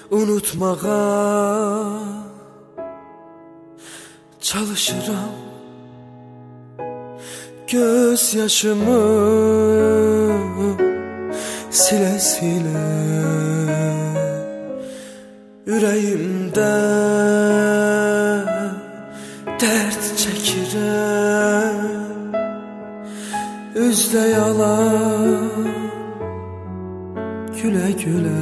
unutmağa çalışıram. Göz yaşımı sile sile yüreğimde dert çəkirəm. Üzdə yalan gülə gülə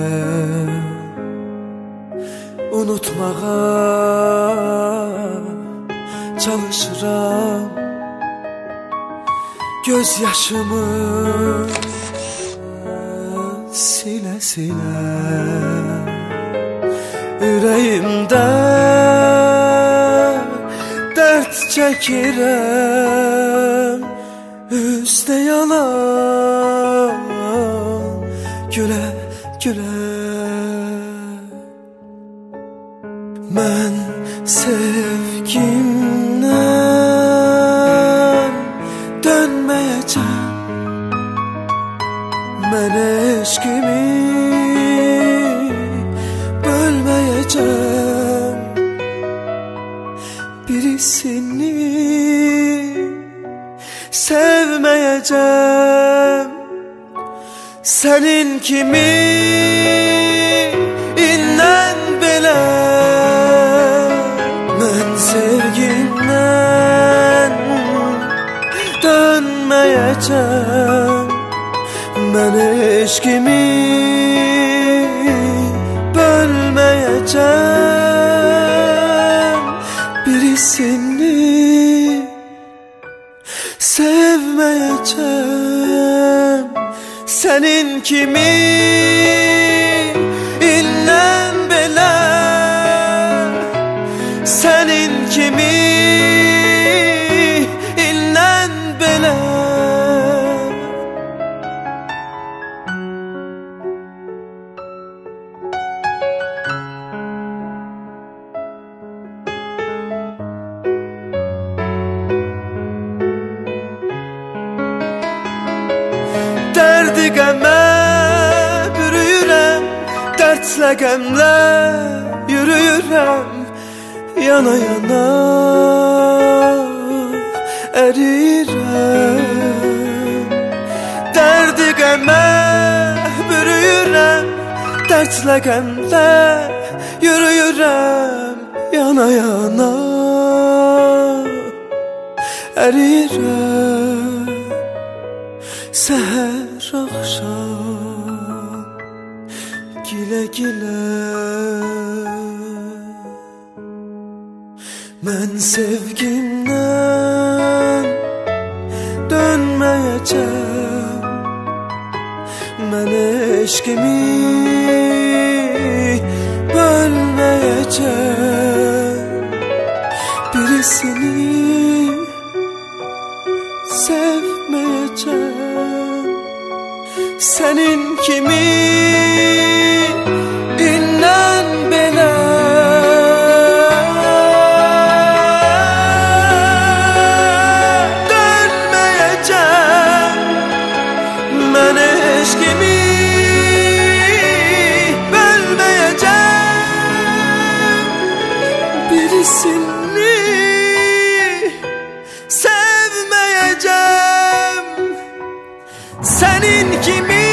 unutmağa çalışıram. Göz yaşımı sile sile yüreğimde dert çəkirəm. Üstə yalan gülə gülə. Mən sevgimdən dönməyəcəm. Mən eşqimi bölməyəcəm. Birisini sevməyəcəm. Sənin kimi indən belə. Mən sevgimdən dönməyəcəm. Mən eşqimi bölməyəcəm. Birisini sevməyəcəm. Sənin kimi indən belə. Sənin kimi indən belə. Dərdi qəmə bürüyürəm. Dərdlə qəmlə yürüyürəm. Yana yana ərirəm. Dərdi qəmə bürüyürəm. Dərdlə qəmlə yürüyürəm. Yana yana ərirəm. Səhər axşam gilə gilə. Mən sevgimdən dönməyəcəm. Mən eşqimi bölməyəcəm. Birisini sevməyəcəm. Sənin kimi indən belə. Dönməyəcəm. Mən eşqimi bölməyəcəm. Birisini sevməyəcəm. Senin kimi